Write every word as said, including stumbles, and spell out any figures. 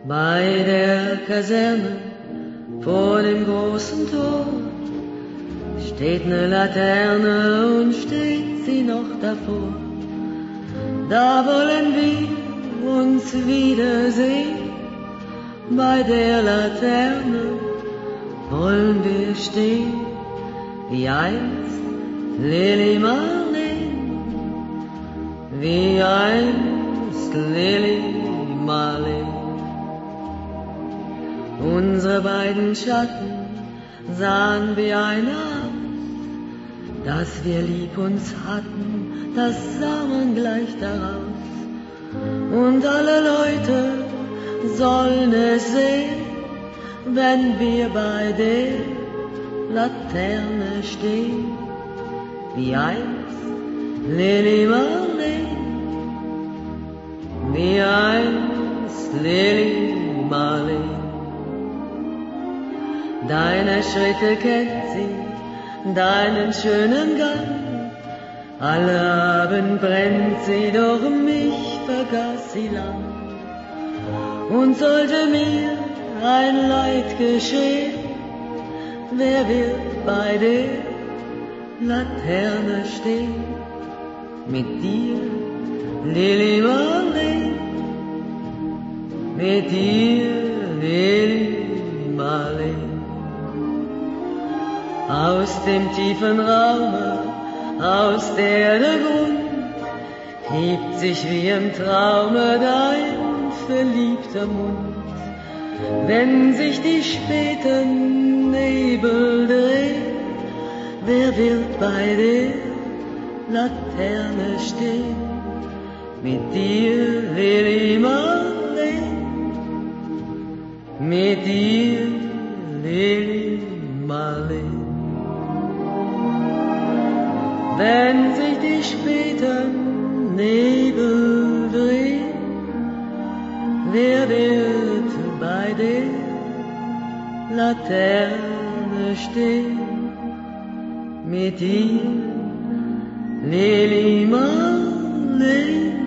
Bei der Kaserne vor dem großen Tor steht ne Laterne und steht sie noch davor. Da wollen wir uns wiedersehen, bei der Laterne wollen wir stehen, wie einst Lili Marleen, wie einst Lili Marleen. Unsere beiden Schatten sahen wie ein aus, dass wir lieb uns hatten, das sah man gleich daraus. Und alle Leute sollen es sehen, wenn wir bei der Laterne stehen, wie einst Lili Marleen, wie einst Lili Marleen. Deine Schritte kennt sie, deinen schönen Gang, alle Abend brennt sie, doch mich vergaß sie lang. Und sollte mir ein Leid geschehen, wer wird bei der Laterne stehen? Mit dir, Lili Marleen, mit dir, Lili Marleen. Aus dem tiefen Raume, aus der Erde Grund, hebt sich wie im Traume dein verliebter Mund. Wenn sich die späten Nebel drehen, wer wird bei der Laterne stehen? Mit dir, Lili Marleen, mit dir, Lili Marleen. Wenn sich die späten Nebel drehen, wer wird bei der Laterne stehen? Mit dir, Lili Marleen.